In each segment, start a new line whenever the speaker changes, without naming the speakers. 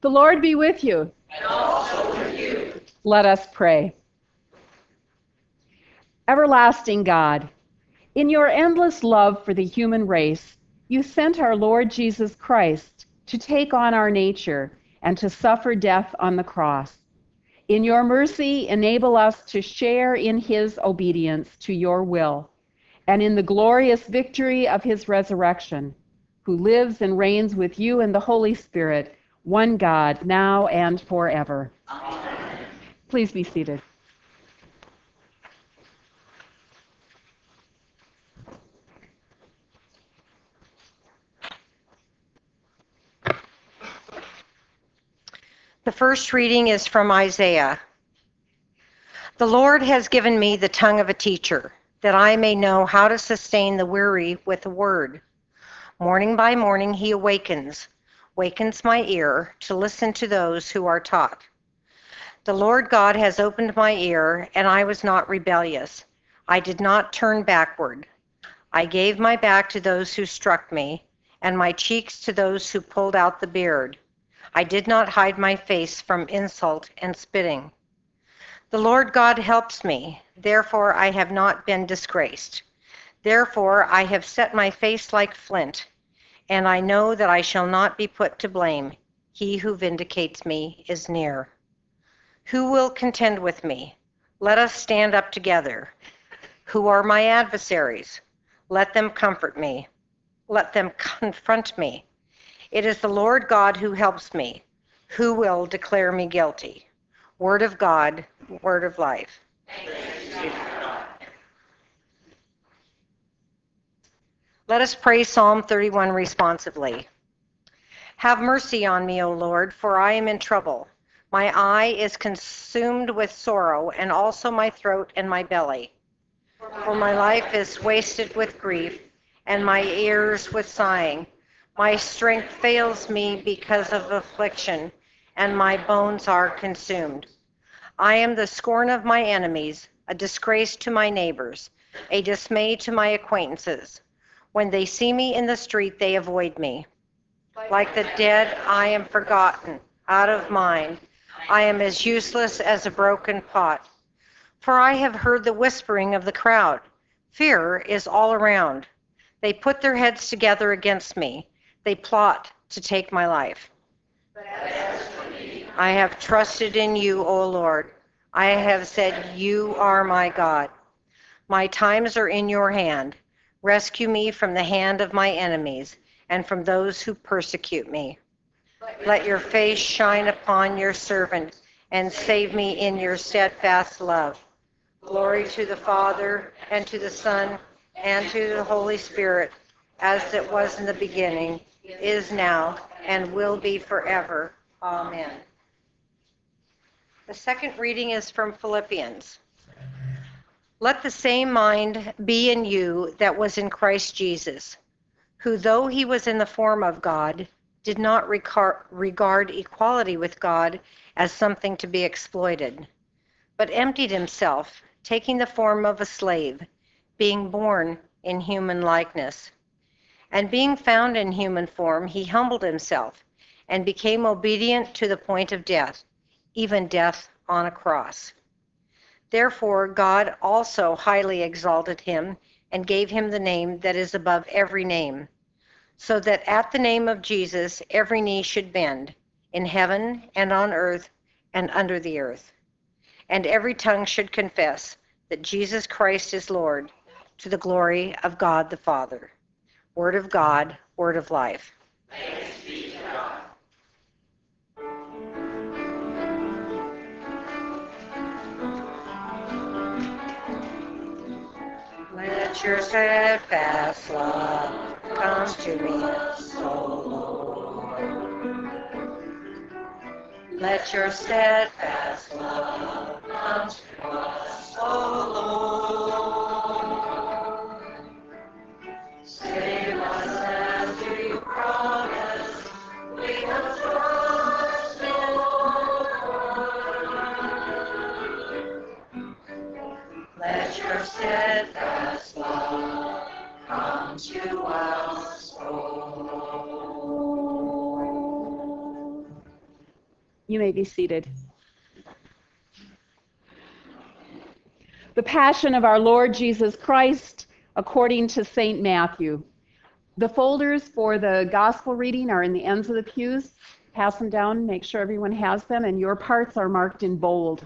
The Lord be with you.
And also with you.
Let us pray. Everlasting God, in your endless love for the human race, you sent our Lord Jesus Christ to take on our nature and to suffer death on the cross. In your mercy, enable us to share in his obedience to your will and in the glorious victory of his resurrection, who lives and reigns with you in the Holy Spirit, one God, now and forever.
Amen.
Please be seated.
The first reading is from Isaiah. The Lord has given me the tongue of a teacher, that I may know how to sustain the weary with a word. Morning by morning he wakens my ear to listen to those who are taught. The Lord God has opened my ear, and I was not rebellious. I did not turn backward. I gave my back to those who struck me, and my cheeks to those who pulled out the beard. I did not hide my face from insult and spitting. The Lord God helps me, therefore I have not been disgraced. Therefore I have set my face like flint, and I know that I shall not be put to blame. He who vindicates me is near. Who will contend with me? Let us stand up together. Who are my adversaries? Let them comfort me. Let them confront me. It is the Lord God who helps me. Who will declare me guilty? Word of God, word of life. Let us pray Psalm 31 responsively. Have mercy on me, O Lord, for I am in trouble. My eye is consumed with sorrow, and also my throat and my belly. For my life is wasted with grief, and my ears with sighing. My strength fails me because of affliction, and my bones are consumed. I am the scorn of my enemies, a disgrace to my neighbors, a dismay to my acquaintances. When they see me in the street, they avoid me. Like the dead, I am forgotten, out of mind. I am as useless as a broken pot. For I have heard the whispering of the crowd. Fear is all around. They put their heads together against me. They plot to take my life. I have trusted in you, O Lord. I have said, you are my God. My times are in your hand. Rescue me from the hand of my enemies and from those who persecute me. Let your face shine upon your servant and save me in your steadfast love. Glory to the Father, and to the Son, and to the Holy Spirit, as it was in the beginning, is now, and will be forever. Amen. The second reading is from Philippians. Let the same mind be in you that was in Christ Jesus, who, though he was in the form of God, did not regard equality with God as something to be exploited, but emptied himself, taking the form of a slave, being born in human likeness. And being found in human form, he humbled himself and became obedient to the point of death, even death on a cross. Therefore, God also highly exalted him and gave him the name that is above every name, so that at the name of Jesus every knee should bend, in heaven and on earth and under the earth, and every tongue should confess that Jesus Christ is Lord, to the glory of God the Father. Word of God, word of life.
Thanks be to God.
Let your steadfast love come to me, O Lord. Let your steadfast love come to us, O Lord. Save us as you promised, we have trusted, Lord. Let your steadfast love come to us, O Lord.
You may be seated. The Passion of our Lord Jesus Christ according to St. Matthew. The folders for the gospel reading are in the ends of the pews. Pass them down, make sure everyone has them, and your parts are marked in bold.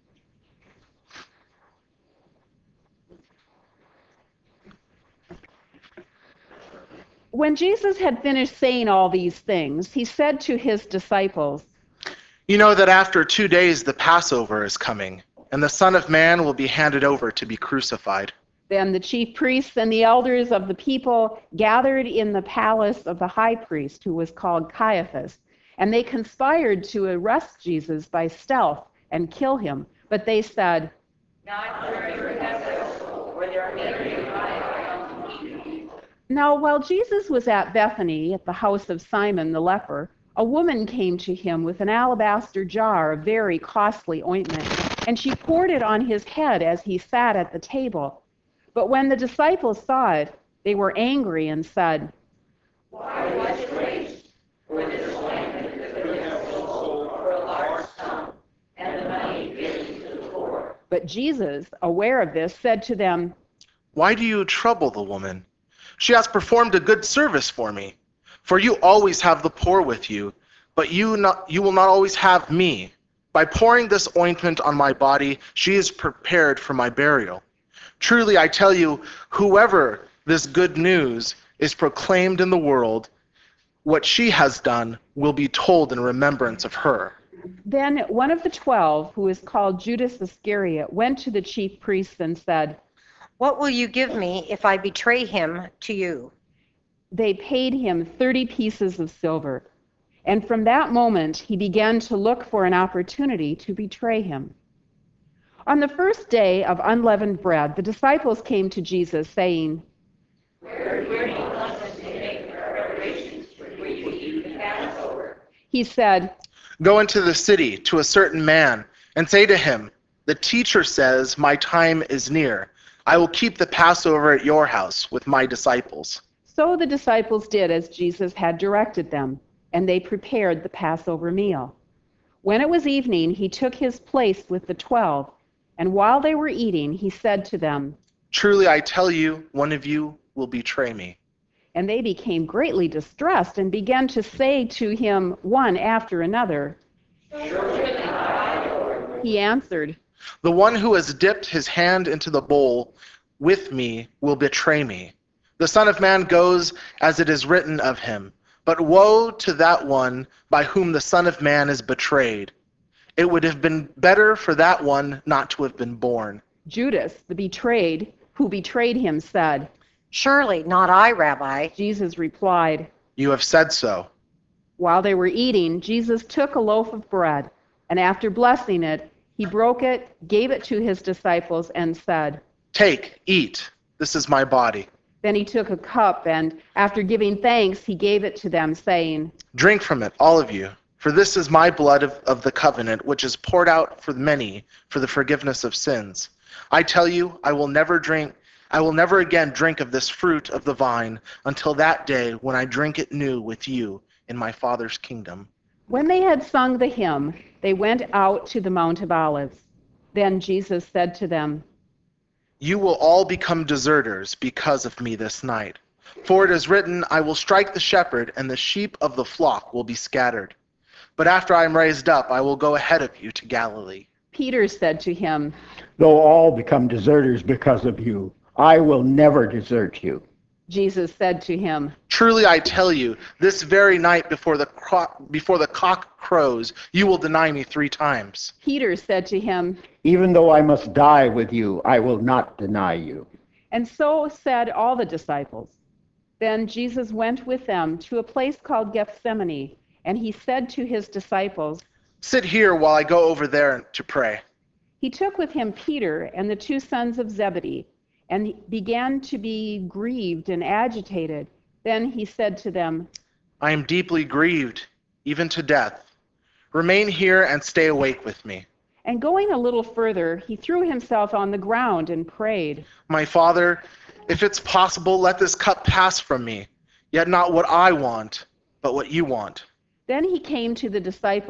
When Jesus had finished saying all these things, he said to his disciples,
"You know that after 2 days the Passover is coming, and the Son of Man will be handed over to be crucified."
Then the chief priests and the elders of the people gathered in the palace of the high priest, who was called Caiaphas, and they conspired to arrest Jesus by stealth and kill him. But they said, Now while Jesus was at Bethany, at the house of Simon the leper, a woman came to him with an alabaster jar of very costly ointment, and she poured it on his head as he sat at the table. But when the disciples saw it, they were angry and said,
Why was it waste? For this ointment could have been sold for a large sum, and the money given to the poor.
But Jesus, aware of this, said to them,
"Why do you trouble the woman? She has performed a good service for me. For you always have the poor with you, but you will not always have me. By pouring this ointment on my body, she is prepared for my burial. Truly, I tell you, whoever this good news is proclaimed in the world, what she has done will be told in remembrance of her."
Then one of the 12, who is called Judas Iscariot, went to the chief priests and said,
What will you give me if I betray him to you?
They paid him 30 pieces of silver. And from that moment, he began to look for an opportunity to betray him. On the first day of unleavened bread, the disciples came to Jesus, saying,
Where do you want us to make preparations for you to eat the Passover?
He said,
"Go into the city to a certain man and say to him, 'The teacher says, my time is near. I will keep the Passover at your house with my disciples.'"
So the disciples did as Jesus had directed them, and they prepared the Passover meal. When it was evening, he took his place with the 12, and while they were eating, he said to them,
"Truly I tell you, one of you will betray me."
and they became greatly distressed and began to say to him one after another. He answered,
"The one who has dipped his hand into the bowl with me will betray me. The Son of Man goes as it is written of him, but woe to that one by whom the Son of Man is betrayed. It would have been better for that one not to have been born."
Judas, the betrayed, who betrayed him, said.
Surely not I, Rabbi.
Jesus replied.
"You have said so."
While they were eating, Jesus took a loaf of bread, and after blessing it, he broke it, gave it to his disciples, and said,
"Take, eat. This is my body.
Then he took a cup, and after giving thanks, he gave it to them, saying,
Drink from it, all of you, for this is my blood of the covenant, which is poured out for many for the forgiveness of sins. I tell you, I will never again drink of this fruit of the vine until that day when I drink it new with you in my Father's kingdom."
When they had sung the hymn, they went out to the Mount of Olives. Then Jesus said to them,
"You will all become deserters because of me this night. For it is written, I will strike the shepherd, and the sheep of the flock will be scattered. But after I am raised up, I will go ahead of you to Galilee."
Peter said to him,
Though all become deserters because of you, I will never desert you.
Jesus said to him,
"Truly I tell you, this very night before the cock crows, you will deny me 3 times.
Peter said to him,
Even though I must die with you, I will not deny you.
and so said all the disciples. Then Jesus went with them to a place called Gethsemane, and he said to his disciples,
Sit here while I go over there to pray."
He took with him Peter and the 2 sons of Zebedee, and began to be grieved and agitated. Then he said to them,
"I am deeply grieved, even to death. Remain here and stay awake with me."
And going a little further, he threw himself on the ground and prayed,
"My Father, if it's possible, let this cup pass from me, yet not what I want, but what you want."
Then he came to the disciples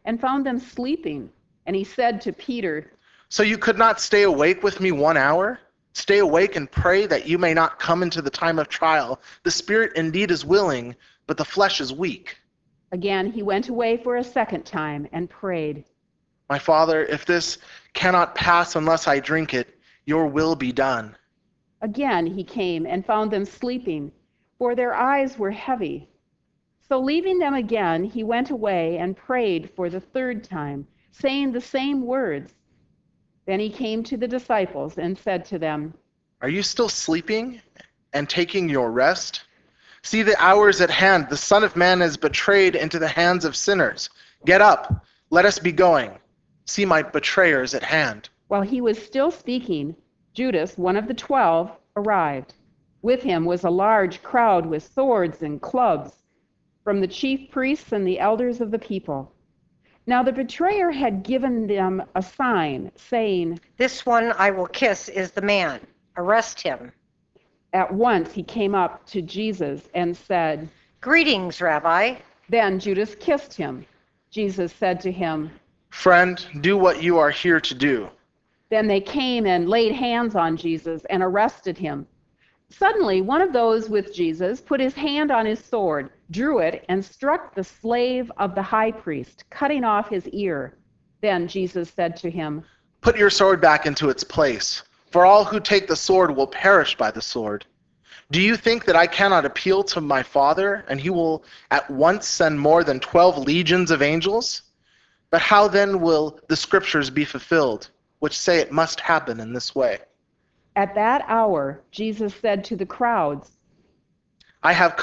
and found them sleeping. And he said to Peter,
So you could not stay awake with me 1 hour? Stay awake and pray that you may not come into the time of trial. The spirit indeed is willing, but the flesh is weak.
Again, he went away for a second time and prayed.
My Father, if this cannot pass unless I drink it, your will be done.
Again he came and found them sleeping, for their eyes were heavy. So leaving them again, he went away and prayed for the third time, saying the same words. Then he came to the disciples and said to them,
Are you still sleeping and taking your rest? See, the hour is at hand. The Son of Man is betrayed into the hands of sinners. Get up, let us be going. See, my betrayer is at hand.
While he was still speaking, Judas, one of the 12, arrived. With him was a large crowd with swords and clubs from the chief priests and the elders of the people. Now the betrayer had given them a sign, saying,
This one I will kiss is the man. Arrest him.
At once he came up to Jesus and said,
Greetings, Rabbi.
Then Judas kissed him. Jesus said to him,
Friend, do what you are here to do.
Then they came and laid hands on Jesus and arrested him. Suddenly, one of those with Jesus put his hand on his sword, drew it, and struck the slave of the high priest, cutting off his ear. Then Jesus said to him,
Put your sword back into its place, for all who take the sword will perish by the sword. Do you think that I cannot appeal to my Father, and he will at once send more than 12 legions of angels? But how then will the scriptures be fulfilled, which say it must happen in this way?
At that hour, Jesus said to the crowds,
Have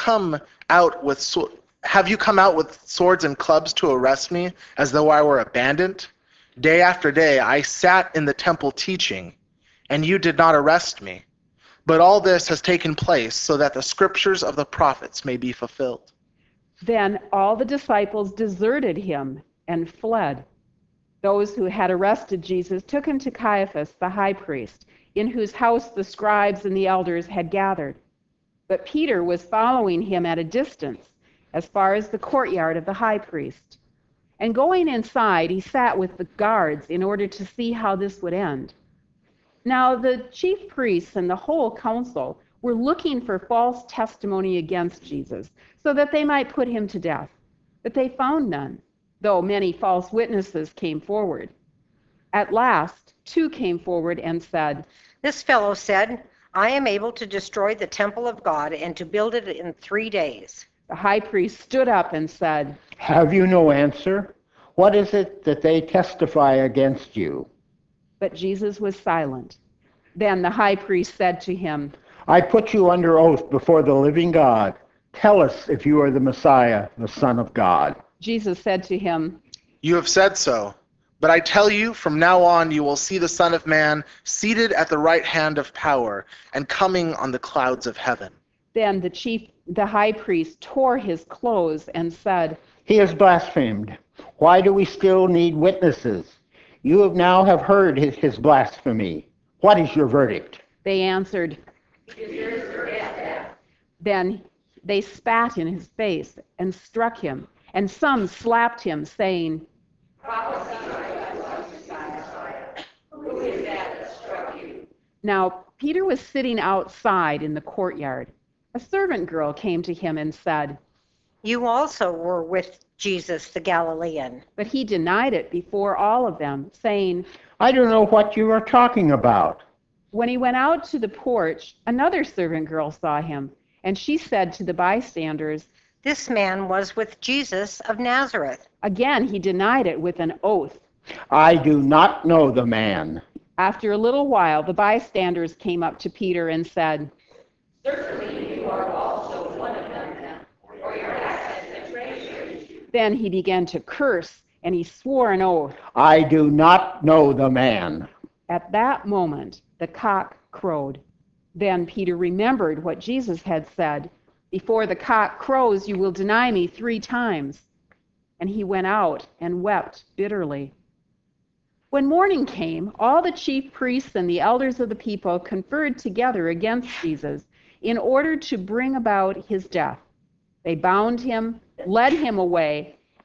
you come out with swords and clubs to arrest me, as though I were a bandit? Day after day I sat in the temple teaching, and you did not arrest me. But all this has taken place so that the scriptures of the prophets may be fulfilled.
Then all the disciples deserted him and fled. Those who had arrested Jesus took him to Caiaphas, the high priest, in whose house the scribes and the elders had gathered. But Peter was following him at a distance, as far as the courtyard of the high priest. And going inside, he sat with the guards in order to see how this would end. Now the chief priests and the whole council were looking for false testimony against Jesus, so that they might put him to death. But they found none, though many false witnesses came forward. At last, 2 came forward and said,
This fellow said, I am able to destroy the temple of God and to build it in 3 days.
The high priest stood up and said,
Have you no answer? What is it that they testify against you?
But Jesus was silent. Then the high priest said to him,
I put you under oath before the living God. Tell us if you are the Messiah, the Son of God.
Jesus said to him,
You have said so. But I tell you, from now on you will see the Son of Man seated at the right hand of power and coming on the clouds of heaven.
Then the high priest tore his clothes and said,
He has blasphemed. Why do we still need witnesses? You have heard his blasphemy. What is your verdict?
They answered. Then they spat in his face and struck him, and some slapped him, saying,
Who is that struck you?
Now Peter was sitting outside in the courtyard. A servant girl came to him and said,
You also were with Jesus the Galilean.
but he denied it before all of them, saying,
I don't know what you are talking about.
When he went out to the porch, another servant girl saw him, and she said to the bystanders,
This man was with Jesus of Nazareth.
again he denied it with an oath.
I do not know the man.
After a little while, the bystanders came up to Peter and said,
Certainly you are also one of them, for your accent betrays you.
Then he began to curse, and he swore an oath.
I do not know the man.
At that moment, the cock crowed. Then Peter remembered what Jesus had said, Before the cock crows, you will deny me 3 times. And he went out and wept bitterly. When morning came, all the chief priests and the elders of the people conferred together against Jesus in order to bring about his death. They bound him, led him away,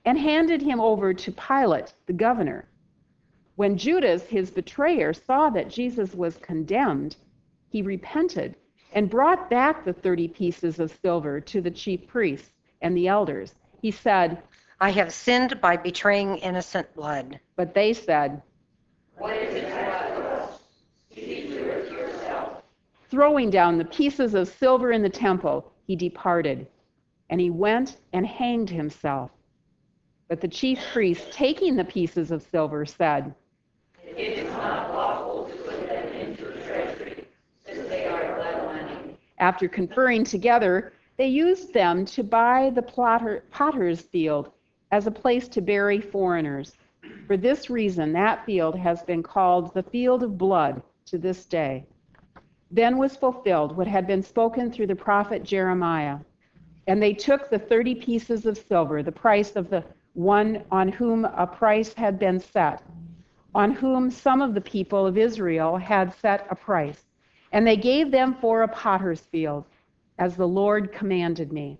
and handed him over to Pilate, the governor. When Judas, his betrayer, saw that Jesus was condemned, he repented and brought back the 30 pieces of silver to the chief priests and the elders. He said,
I have sinned by betraying innocent blood.
but they said,
What is it to us? See to it yourself.
throwing down the pieces of silver in the temple, he departed, and he went and hanged himself. But the chief priests, taking the pieces of silver, said,
It is not lawful to put them into the treasury, since they are blood money.
after conferring together, they used them to buy the potter's field as a place to bury foreigners. For this reason, that field has been called the field of blood to this day. Then was fulfilled what had been spoken through the prophet Jeremiah. And they took the 30 pieces of silver, the price of the one on whom a price had been set, on whom some of the people of Israel had set a price, and they gave them for a potter's field, as the Lord commanded me.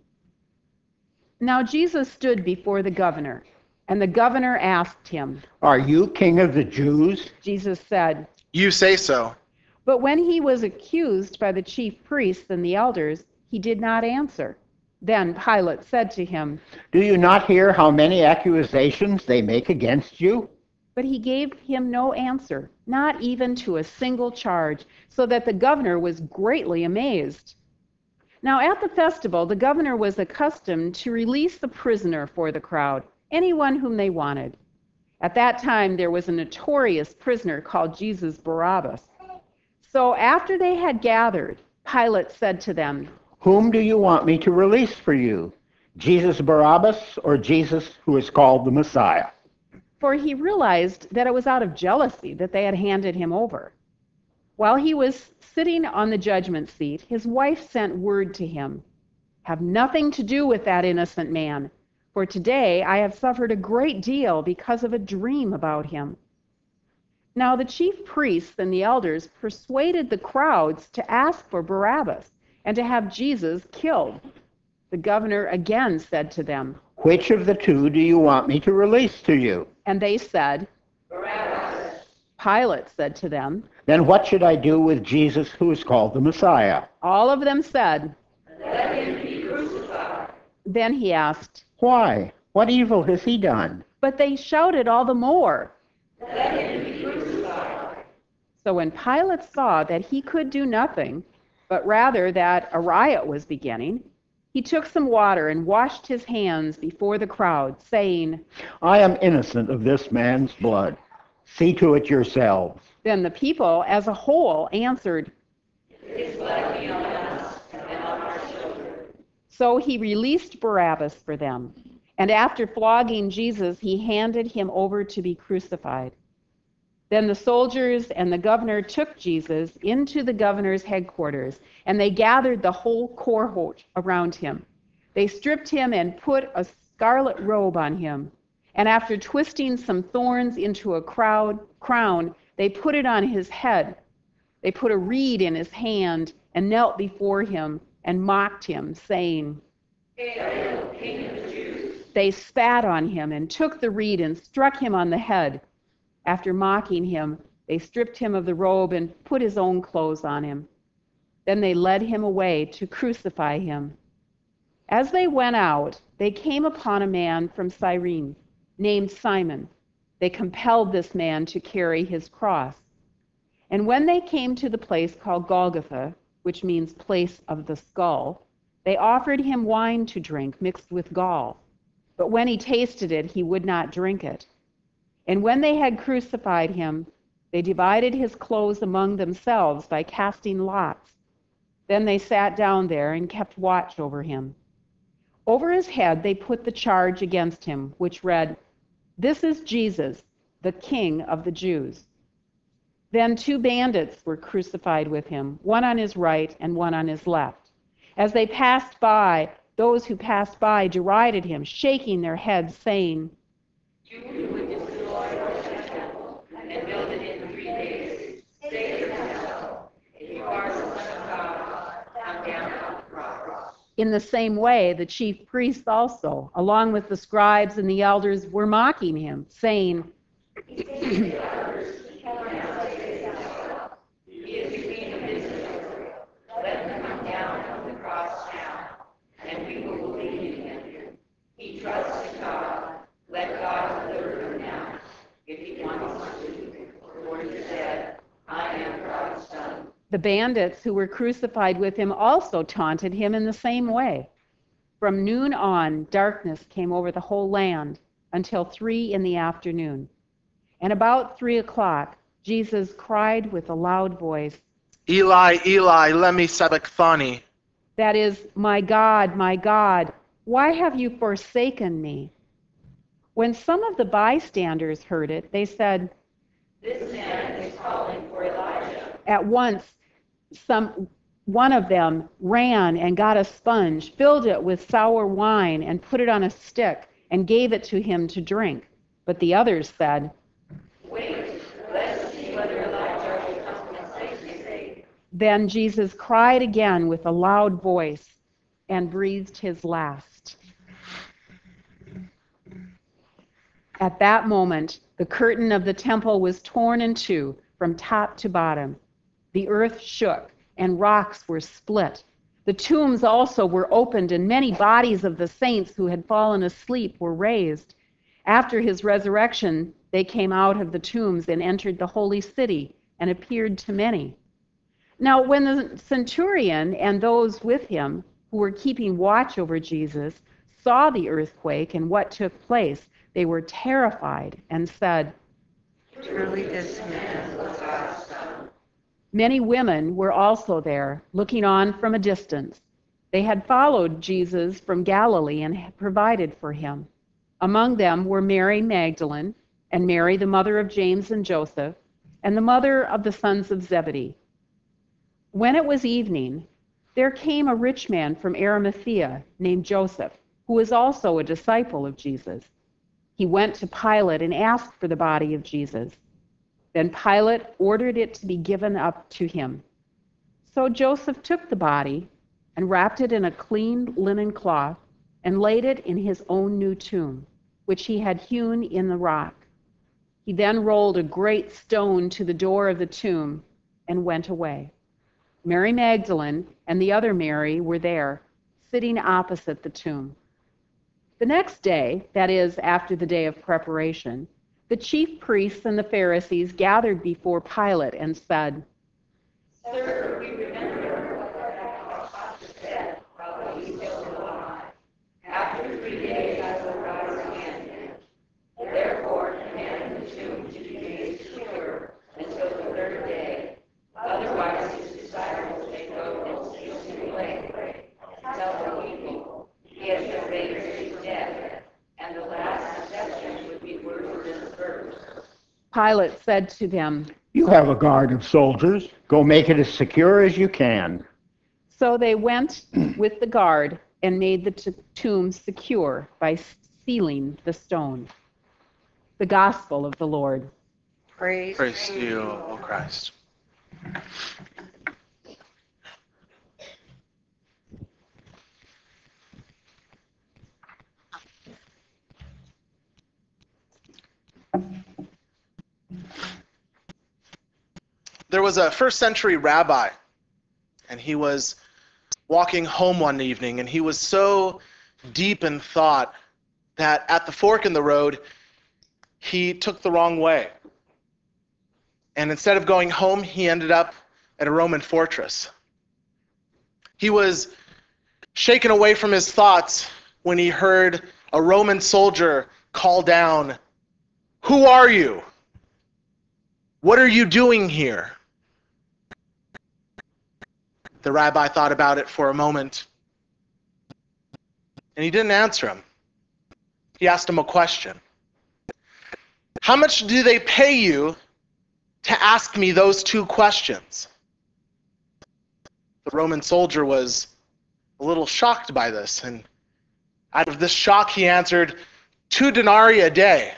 Now Jesus stood before the governor, and the governor asked him.
Are you king of the Jews?
Jesus said,
You say so.
but when he was accused by the chief priests and the elders, he did not answer. Then Pilate said to him,
Do you not hear how many accusations they make against you?
but he gave him no answer, not even to a single charge, so that the governor was greatly amazed. Now at the festival, the governor was accustomed to release the prisoner for the crowd, anyone whom they wanted. At that time, there was a notorious prisoner called Jesus Barabbas. So after they had gathered, Pilate said to them,
Whom do you want me to release for you? Jesus Barabbas or Jesus who is called the Messiah?
for he realized that it was out of jealousy that they had handed him over. While he was sitting on the judgment seat, his wife sent word to him, Have nothing to do with that innocent man, for today I have suffered a great deal because of a dream about him. Now the chief priests and the elders persuaded the crowds to ask for Barabbas and to have Jesus killed. The governor again said to them,
Which of the two do you want me to release to you?
and they said,
Barabbas.
Pilate said to them.
Then what should I do with Jesus who is called the Messiah?
All of them said.
Let him be crucified.
Then he asked,
Why? What evil has he done?
but they shouted all the more.
Let him be crucified.
So when Pilate saw that he could do nothing, but rather that a riot was beginning, he took some water and washed his hands before the crowd, saying,
I am innocent of this man's blood. See to it yourselves.
Then the people as a whole answered,
His blood be on us and on our children.
So he released Barabbas for them. And after flogging Jesus, he handed him over to be crucified. Then the soldiers and the governor took Jesus into the governor's headquarters, and they gathered the whole cohort around him. They stripped him and put a scarlet robe on him. And after twisting some thorns into a crown, they put it on his head. They put a reed in his hand and knelt before him and mocked him, saying,
Hail, King of the Jews.
They spat on him and took the reed and struck him on the head. After mocking him, they stripped him of the robe and put his own clothes on him. Then they led him away to crucify him. As they went out, they came upon a man from Cyrene named Simon. They compelled this man to carry his cross. And when they came to the place called Golgotha, which means place of the skull, they offered him wine to drink mixed with gall. But when he tasted it, he would not drink it. And when they had crucified him, they divided his clothes among themselves by casting lots. Then they sat down there and kept watch over him. Over his head they put the charge against him, which read, This is Jesus, the King of the Jews. Then 2 bandits were crucified with him, one on his right and one on his left. As they passed by, those who passed by derided him, shaking their heads, saying,
You would destroy your temple and build it in 3 days. Save yourself. If you are the Son of God, come down from the cross.
In the same way, the chief priests also, along with the scribes and the elders, were mocking him, saying,
Let him come down from the cross now, and we will believe in him. He trusts in God. Let God deliver him now, if he wants to. For he said, I am God's son.
The bandits who were crucified with him also taunted him in the same way. From noon on, darkness came over the whole land until 3 in the afternoon. And about 3 o'clock, Jesus cried with a loud voice,
Eli, Eli, lema sabachthani.
that is, my God, why have you forsaken me? When some of the bystanders heard it, they said,
This man is calling for Elijah.
at once, one of them ran and got a sponge, filled it with sour wine, and put it on a stick, and gave it to him to drink. But the others said,
Wait, let's see whether Elijah will come and save me.
Then Jesus cried again with a loud voice and breathed his last. At that moment, the curtain of the temple was torn in two from top to bottom. The earth shook and rocks were split. The tombs also were opened, and many bodies of the saints who had fallen asleep were raised. After his resurrection, they came out of the tombs and entered the holy city and appeared to many. Now, when the centurion and those with him who were keeping watch over Jesus saw the earthquake and what took place, they were terrified and said,
Truly this man was God's son.
Many women were also there, looking on from a distance. They had followed Jesus from Galilee and had provided for him. Among them were Mary Magdalene, and Mary, the mother of James and Joseph, and the mother of the sons of Zebedee. When it was evening, there came a rich man from Arimathea named Joseph, who was also a disciple of Jesus. He went to Pilate and asked for the body of Jesus. Then Pilate ordered it to be given up to him. So Joseph took the body and wrapped it in a clean linen cloth and laid it in his own new tomb, which he had hewn in the rock. He then rolled a great stone to the door of the tomb and went away. Mary Magdalene and the other Mary were there, sitting opposite the tomb. The next day, that is, after the day of preparation, the chief priests and the Pharisees gathered before Pilate and said,
Sir, we remember what our apostles said while he was still alive. After 3 days I will rise again. Therefore, command the tomb to be made secure until the 3rd day. Otherwise, his disciples may go and steal him away. Tell the people, he has been raised from death, and the last deception would be worse than the first.
Pilate said to them,
You have a guard of soldiers. Go make it as secure as you can.
So they went with the guard and made the tomb secure by sealing the stone. The Gospel of the Lord.
Praise
Praise to you, O Christ. There was a first century rabbi, and he was walking home one evening, and he was so deep in thought that at the fork in the road, he took the wrong way. And instead of going home, he ended up at a Roman fortress. He was shaken away from his thoughts when he heard a Roman soldier call down, "Who are you? What are you doing here?" The rabbi thought about it for a moment, and he didn't answer him. He asked him a question. "How much do they pay you to ask me those 2 questions?" The Roman soldier was a little shocked by this, and out of this shock he answered, 2 denarii a day.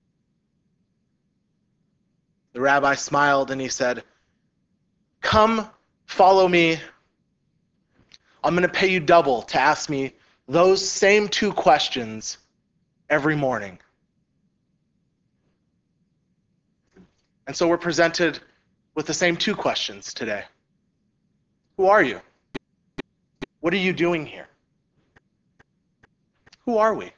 The rabbi smiled and he said, "Come, follow me. I'm going to pay you double to ask me those same two questions every morning. And so we're presented with the same two questions today. Who are you? What are you doing here? Who are we?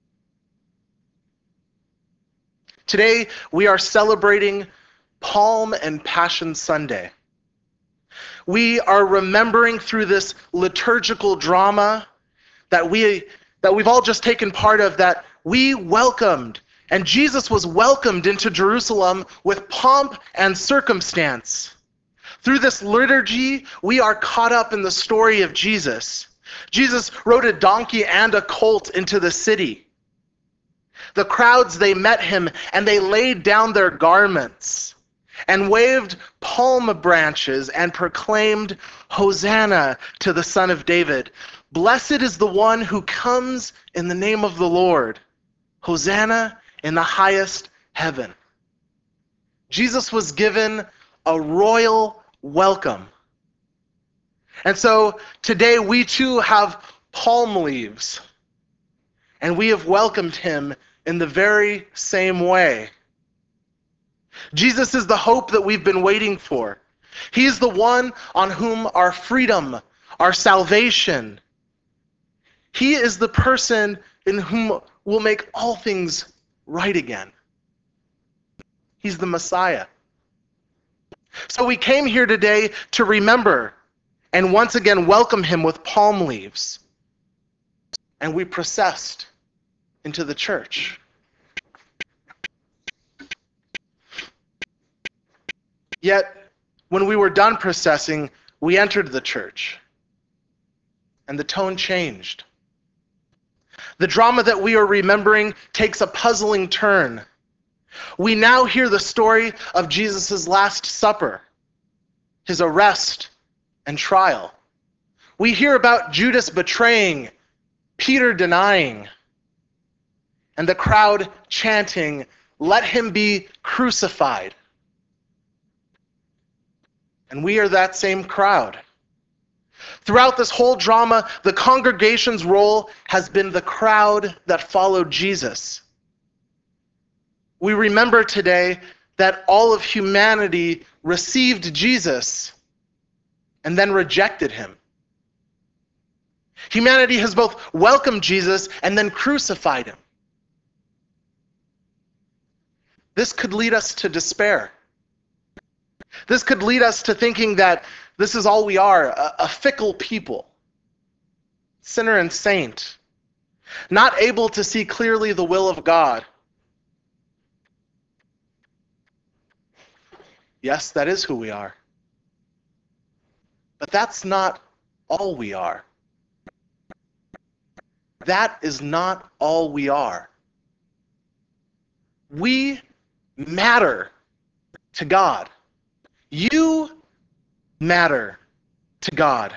Today, we are celebrating Palm and Passion Sunday. We are remembering through this liturgical drama that we've all just taken part of, that we welcomed, and Jesus was welcomed into Jerusalem with pomp and circumstance. Through this liturgy, we are caught up in the story of Jesus. Jesus rode a donkey and a colt into the city. The crowds, they met him, and they laid down their garments and waved palm branches and proclaimed, "Hosanna to the Son of David. Blessed is the one who comes in the name of the Lord. Hosanna in the highest heaven." Jesus was given a royal welcome. And so today we too have palm leaves, and we have welcomed him in the very same way. Jesus is the hope that we've been waiting for. He is the one on whom our freedom, our salvation, he is the person in whom we'll make all things right again. He's the Messiah. So we came here today to remember and once again welcome him with palm leaves. And we processed into the church. Yet, when we were done processing, we entered the church, and the tone changed. The drama that we are remembering takes a puzzling turn. We now hear the story of Jesus' Last Supper, his arrest and trial. We hear about Judas betraying, Peter denying, and the crowd chanting, "Let him be crucified." And we are that same crowd. Throughout this whole drama, the congregation's role has been the crowd that followed Jesus. We remember today that all of humanity received Jesus and then rejected him. Humanity has both welcomed Jesus and then crucified him. This could lead us to despair. This could lead us to thinking that this is all we are, a fickle people, sinner and saint, not able to see clearly the will of God. Yes, that is who we are. But that's not all we are. That is not all we are. We matter to God. You matter to God.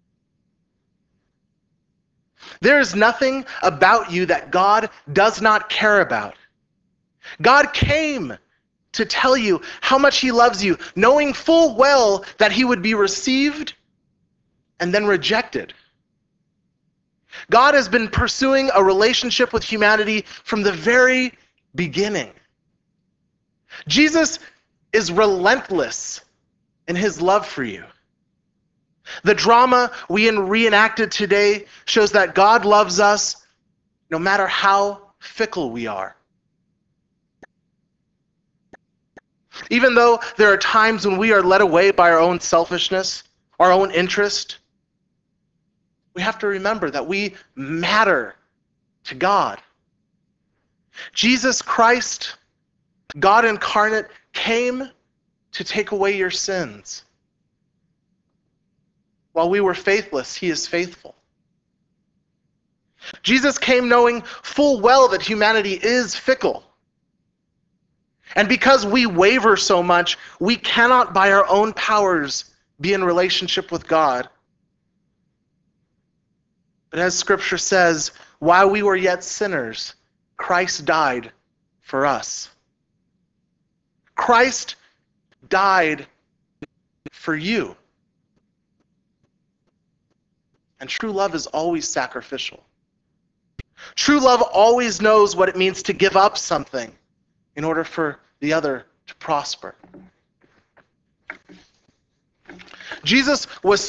There is nothing about you that God does not care about. God came to tell you how much he loves you, knowing full well that he would be received and then rejected. God has been pursuing a relationship with humanity from the very beginning. Jesus is relentless in his love for you. The drama we reenacted today shows that God loves us no matter how fickle we are. Even though there are times when we are led away by our own selfishness, our own interest, we have to remember that we matter to God. Jesus Christ, God incarnate, came to take away your sins. While we were faithless, he is faithful. Jesus came knowing full well that humanity is fickle. And because we waver so much, we cannot by our own powers be in relationship with God. But as Scripture says, while we were yet sinners, Christ died for us. Christ died for you. And true love is always sacrificial. True love always knows what it means to give up something in order for the other to prosper. Jesus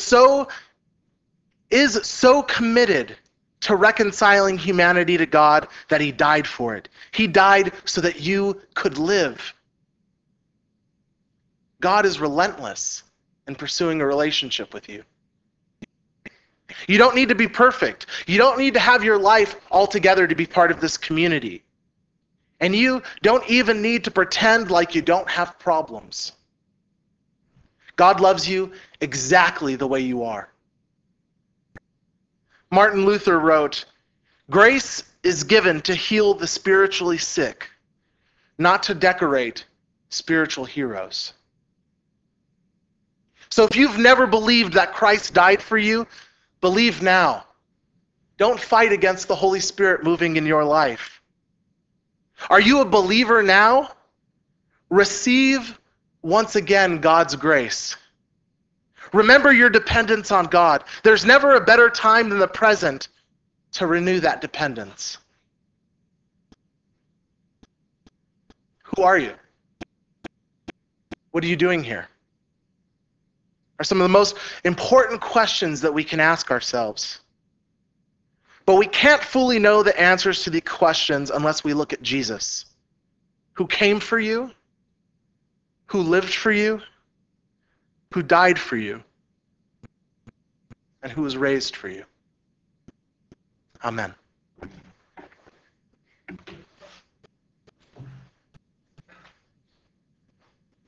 is so committed to reconciling humanity to God that he died for it. He died so that you could live. God is relentless in pursuing a relationship with you. You don't need to be perfect. You don't need to have your life all together to be part of this community. And you don't even need to pretend like you don't have problems. God loves you exactly the way you are. Martin Luther wrote, "Grace is given to heal the spiritually sick, not to decorate spiritual heroes." So if you've never believed that Christ died for you, believe now. Don't fight against the Holy Spirit moving in your life. Are you a believer now? Receive once again God's grace. Remember your dependence on God. There's never a better time than the present to renew that dependence. Who are you? What are you doing here? Are some of the most important questions that we can ask ourselves. But we can't fully know the answers to the questions unless we look at Jesus, who came for you, who lived for you, who died for you, and who was raised for you. Amen.